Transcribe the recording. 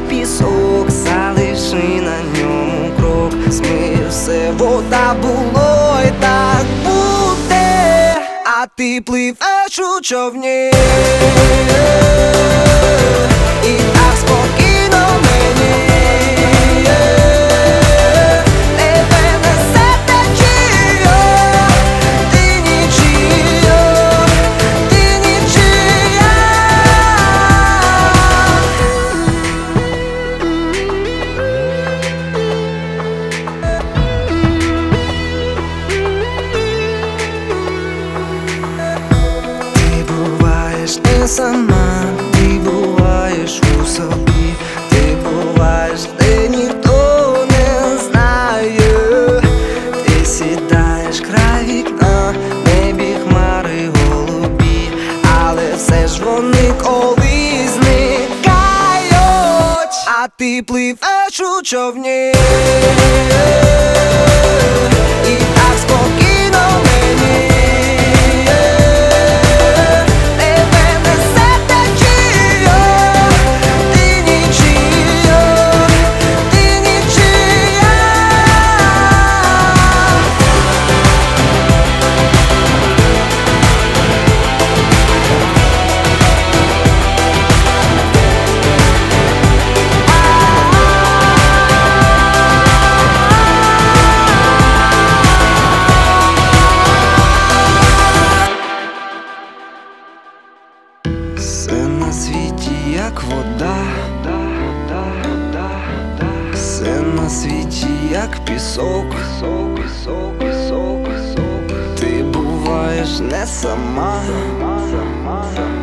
пісок, залиши на ньому крок, змий все, вода було і так буде, а ти пливеш у човні. І так спокійно мені тебе несе течія. Ти нічия, ти нічия. Ти буваєш не сама, ти буваєш у собі, ти буваєш, де ніхто не знає. Ти сідаєш край вікна, в небі хмари голубі, але все ж вони колись зникають, а ти пливеш у човні. І так спокійно мені тебе несе течія. Ти нічия, ти нічия. Все на світі як вода, все на світі як пісок. Ти буваєш не сама.